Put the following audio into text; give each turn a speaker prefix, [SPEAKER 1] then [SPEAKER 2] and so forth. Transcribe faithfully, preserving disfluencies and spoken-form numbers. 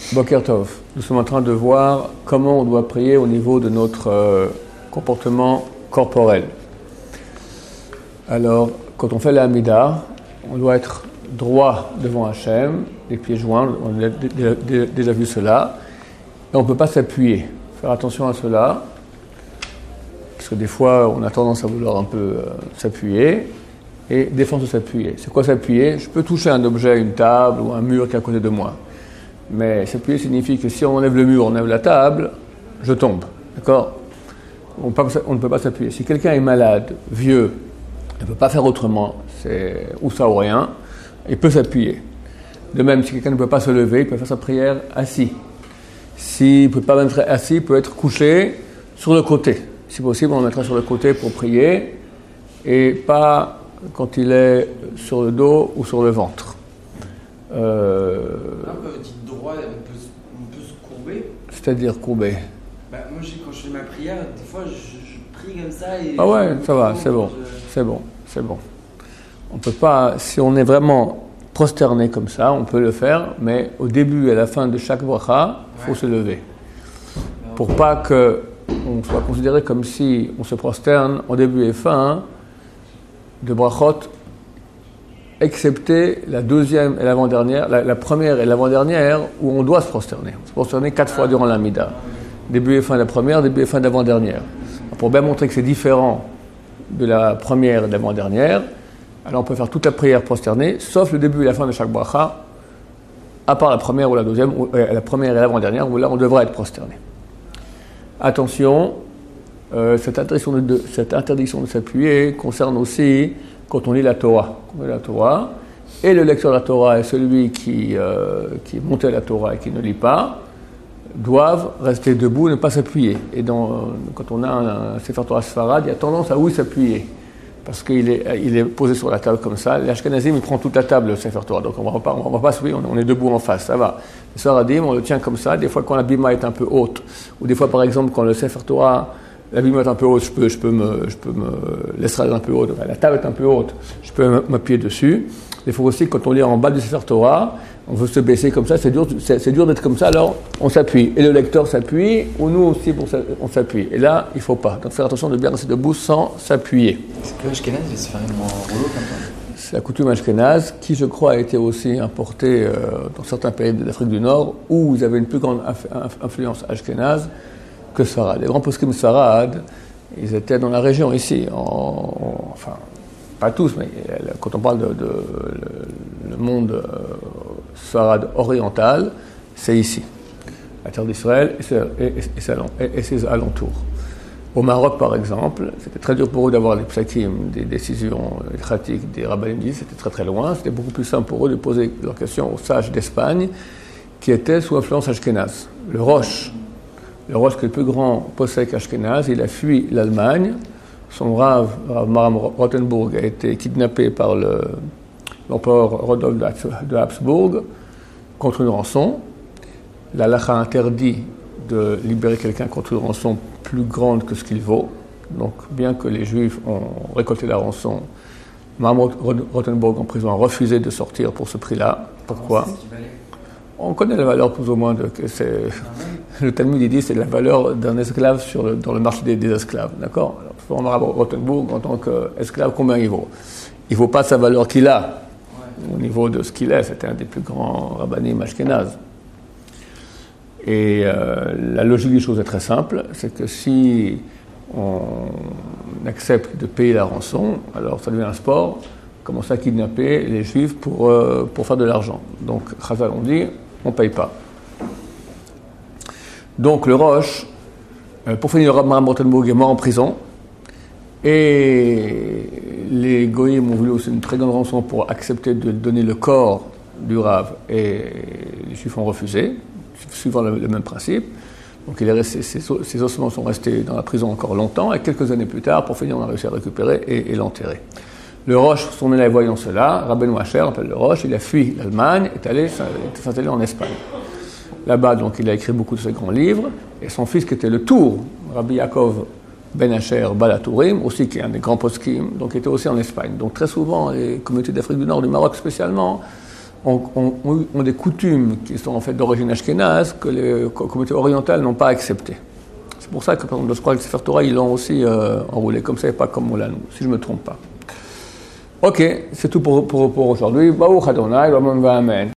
[SPEAKER 1] Boker Tov. Nous sommes en train de voir comment on doit prier au niveau de notre euh, comportement corporel. Alors, quand on fait la Hamida, on doit être droit devant Hachem, les pieds joints, on a déjà, déjà vu cela, et on ne peut pas s'appuyer. Faire attention à cela, parce que des fois, on a tendance à vouloir un peu euh, s'appuyer, et défense de s'appuyer. C'est quoi s'appuyer? Je peux toucher un objet, une table ou un mur qui est à côté de moi. Mais s'appuyer signifie que si on enlève le mur, on enlève la table, je tombe. D'accord? On, on ne peut pas s'appuyer. Si quelqu'un est malade, vieux, il ne peut pas faire autrement, c'est ou ça ou rien, il peut s'appuyer. De même, si quelqu'un ne peut pas se lever, il peut faire sa prière assis. S'il ne peut pas être assis, il peut être couché sur le côté. Si possible, on le mettra sur le côté pour prier, et pas quand il est sur le dos ou sur le ventre. Euh...
[SPEAKER 2] Un peu dit droit, on peut, on peut se courber.
[SPEAKER 1] C'est-à-dire courber.
[SPEAKER 2] Bah, moi, quand je fais ma prière, des fois, je, je prie comme ça. Et
[SPEAKER 1] ah ouais, ça va, c'est bon, je... c'est bon, c'est bon. On peut pas, si on est vraiment prosterné comme ça, on peut le faire, mais au début et à la fin de chaque bracha, il faut ouais. se lever. Alors, pour pas que on soit considéré comme si on se prosterne au début et fin de brachot, excepté la deuxième et l'avant-dernière, la, la première et l'avant-dernière, où on doit se prosterner. On se prosterner quatre fois durant l'Amida. Début et fin de la première, début et fin de l'avant-dernière. Pour bien montrer que c'est différent de la première et de l'avant-dernière, alors on peut faire toute la prière prosternée, sauf le début et la fin de chaque bracha, à part la première ou la deuxième, ou, euh, la première et l'avant-dernière, où là on devra être prosterné. Attention, euh, cette, interdiction de, de, cette interdiction de s'appuyer concerne aussi quand on lit la Torah. On lit la Torah, et le lecteur de la Torah et celui qui, euh, qui est monté à la Torah et qui ne lit pas, doivent rester debout, ne pas s'appuyer. Et dans, quand on a un, un Sefer Torah Sfarad, il y a tendance à oui s'appuyer, parce qu'il est, il est posé sur la table comme ça. L'Ashkenazim, il prend toute la table, le Sefer Torah, donc on ne va pas, on va pas s'appuyer, on, on est debout en face, ça va. Le Sfaradim, on le tient comme ça, des fois quand la bima est un peu haute, ou des fois par exemple quand le Sefer Torah, la bima est un peu haute, je peux, je peux me, je peux me, l'estrade est un peu haute, la table est un peu haute, je peux m'appuyer dessus. Il faut aussi, quand on lit en bas du Sefer Torah, on veut se baisser comme ça, c'est dur, c'est, c'est dur d'être comme ça, alors on s'appuie. Et le lecteur s'appuie, ou nous aussi on s'appuie. Et là, il ne faut pas. Donc faire attention de bien rester debout sans s'appuyer.
[SPEAKER 2] C'est que l'Ashkenaz, il se fait un rouleau comme ça.
[SPEAKER 1] C'est la coutume ashkénaze, qui je crois a été aussi importée euh, dans certains pays de l'Afrique du Nord, où vous avez une plus grande inf- influence ashkénaze que Sfarad. Les grands poskim Sfarad, ils étaient dans la région ici, en, en, enfin, pas tous, mais quand on parle de, de, de le, le monde euh, Sfarad oriental, c'est ici, la terre d'Israël et ses, et, et, et, et ses alentours. Au Maroc, par exemple, c'était très dur pour eux d'avoir les psakim, des décisions pratiques des rabbinim, c'était très très loin. C'était beaucoup plus simple pour eux de poser leurs questions aux sages d'Espagne, qui étaient sous influence ashkénaze. Le Roche, le Roche qui est le plus grand possèque ashkénaze, il a fui l'Allemagne. Son Rav, Rav Maram Rothenburg, a été kidnappé par le, l'empereur Rodolphe de Habsbourg contre une rançon. La Lacha interdit de libérer quelqu'un contre une rançon plus grande que ce qu'il vaut. Donc, bien que les Juifs ont récolté la rançon, Maram Rothenburg en prison a refusé de sortir pour ce prix-là. Pourquoi ? On connaît la valeur plus ou moins de... Que c'est, le Talmud il dit que c'est la valeur d'un esclave sur le, dans le marché des, des esclaves. D'accord ? Alors, Maram Rothenburg, en tant qu'esclave, combien il vaut ? Il ne vaut pas sa valeur qu'il a. Au niveau de ce qu'il est, c'était un des plus grands rabbanim ashkénazes. Et euh, la logique des choses est très simple, c'est que si on accepte de payer la rançon, alors ça devient un sport, commencer à kidnapper les Juifs pour, euh, pour faire de l'argent. Donc, Chazal, on dit, on ne paye pas. Donc, le Roche, euh, pour finir, le Rav Maram Rothenburg est mort en prison, et les Goïms ont voulu aussi une très grande rançon pour accepter de donner le corps du Rav, et les Juifs ont refusé, suivant le, le même principe. Donc il est resté, ses, ses ossements sont restés dans la prison encore longtemps, et quelques années plus tard, pour finir, on a réussi à le récupérer et, et l'enterrer. Le Roche, son élève voyant cela, Rabbeinu Asher, on appelle le Roche, il a fui l'Allemagne, est allé s'installer en Espagne. Là-bas, donc, il a écrit beaucoup de ses grands livres, et son fils, qui était le Tour, Rabbi Yaakov Ben Asher Balatourim, aussi qui est un des grands poskim, donc était aussi en Espagne. Donc très souvent, les communautés d'Afrique du Nord, du Maroc spécialement, ont, ont, ont des coutumes qui sont en fait d'origine ashkénaze que les communautés orientales n'ont pas acceptées. C'est pour ça que, par exemple, je crois que le Sefer Torah, ils l'ont aussi euh, enroulé comme ça et pas comme Moulin, si je ne me trompe pas. Ok, c'est tout pour, pour, pour aujourd'hui. Baruch Adonai, Amen.